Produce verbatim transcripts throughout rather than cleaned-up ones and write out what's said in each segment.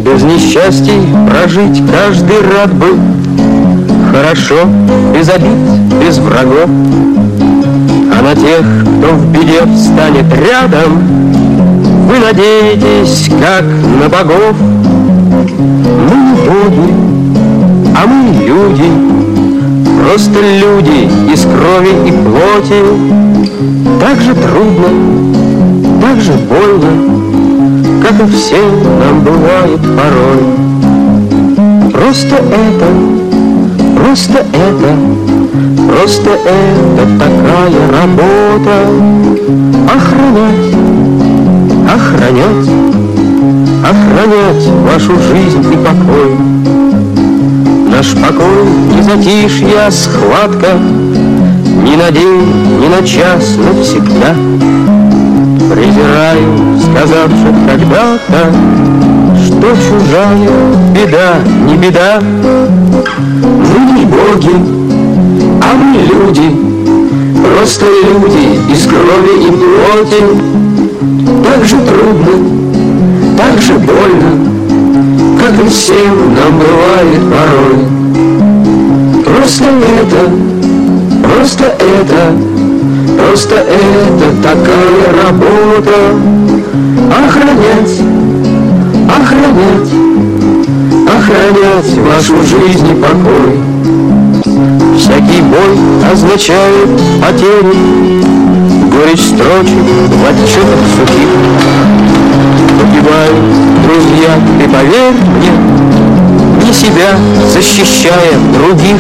Без несчастий прожить каждый рад бы. Хорошо, без обид, без врагов. А на тех, кто в беде встанет рядом, вы надеетесь, как на богов. Мы не боги, а мы люди, просто люди из крови и плоти. Так же трудно, так же больно, как и всем нам бывает порой. Просто это, просто это, просто это такая работа. Охранять, охранять, охранять вашу жизнь и покой. Наш покой не затишье, а схватка, ни на день, ни на час, навсегда. Презираю, сказавши когда-то, что чужая беда не беда. Мы не боги, а мы люди, просто люди из крови и плоти. Так же трудно, так же больно, как и всем нам бывает порой. Просто это, просто это, просто это такая работа. Охранять, охранять, охранять вашу жизнь и покой. Всякий бой означает потерю, горечь строчек в отчетах сухих. Погибают друзья, ты поверь мне, не себя защищая других.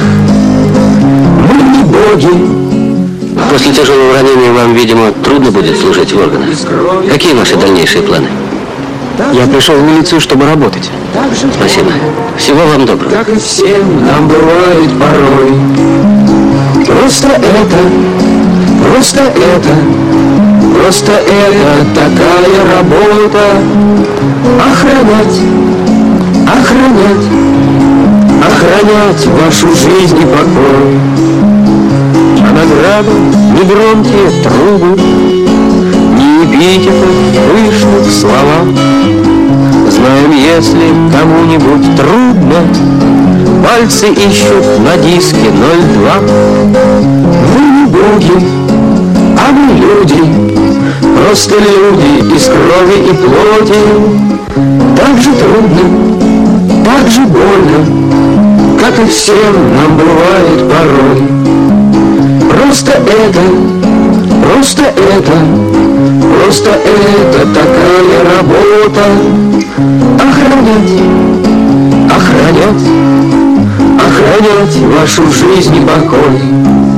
Мы не боги. После тяжелого ранения вам, видимо, трудно будет служить в органах. Какие ваши дальнейшие планы? Я пришел в милицию, чтобы работать. Спасибо. Всего вам доброго. Как и всем нам бывает порой. Просто это, просто это, просто это такая работа. Охранять, охранять, охранять вашу жизнь и покой. А награда не громкие трубы, не эпитеты пышных слова. Знаем, если кому-нибудь трудно, пальцы ищут на диске ноль два. Мы не боги, а мы люди, просто люди из крови и плоти. Так же трудно, так же больно, как и всем нам бывает порой. Просто это, просто это, просто это такая работа. Охранять, охранять, охранять вашу жизнь и покой.